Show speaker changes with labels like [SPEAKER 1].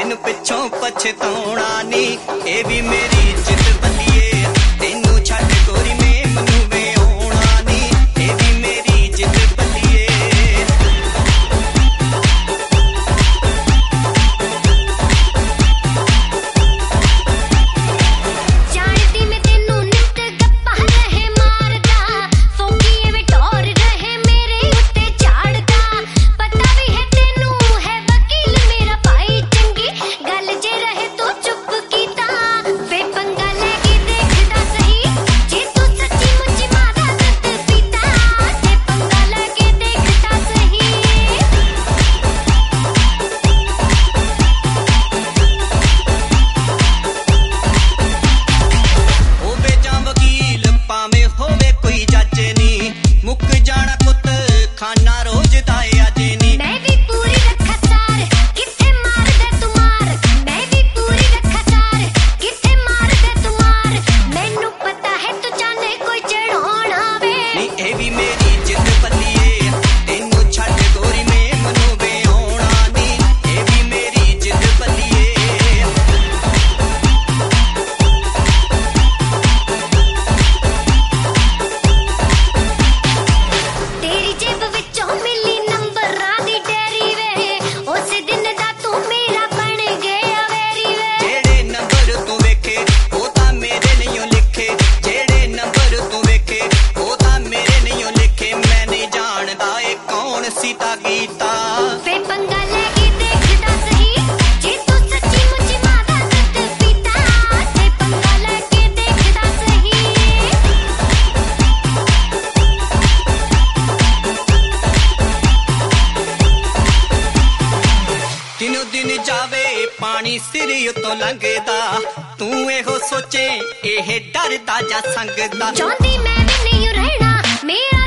[SPEAKER 1] तेन पिछों पछताउणा नी ए भी मेरी जिद बलिए तेनू छड्ड गोरी में मनु में आउणा नी ए भी मेरी जिद बलिए
[SPEAKER 2] जानती मैं तेनू नित गप्पा रहे मारदा फोकी एवे टोर रहे मेरे उत्ते झाड़दा पता भी है तेनू है वकील मेरा भाई चंगी गल जे रहे तो चुप कीता वे पंगा लेके देखदा सही जे तू सच्ची मुच्ची मादा दर्द पीता ते पंगा लेके देखदा सही
[SPEAKER 1] होवे जां वकील भावें होवे कोई जज नी मुक जाना पुत खाना रोज दा अज नी
[SPEAKER 2] मैं भी पूरी रखा सार किथे मार दे तुमार मैं भी पूरी रखा सार किथे मार दे तुमार मैनू पता है तू चाहने कोई चढ़ाना वे
[SPEAKER 1] नी ए भी मेरी जिद बलिए तेनू छड्ड गोरी में मनु में आउणा नी ए भी मेरी जिद बलिए
[SPEAKER 2] तेरी जेब विचों मिली नंबरां दी डेरी वे उस दिन दा तू मेरा बन गया वेरी वे
[SPEAKER 1] जेड़े नंबर तू वेखे ओ तां मेरे नहीं लिखे जेड़े नंबर तू वेखे ओ तां मेरे नहीं लिखे मैं नहीं जानदा ए कौन सीता गीता
[SPEAKER 2] वे पंगा लेके देखदा सही जे तू सच्ची मुच्ची मादा दर्द पीता ते पंगा लेके देखदा सही
[SPEAKER 1] दिनों दिन जावे पानी सिर उतों लंघदा तू एहो सोचे एह डरदा जा संगदा
[SPEAKER 2] चाहती मैं भी नहीं रहना मेरा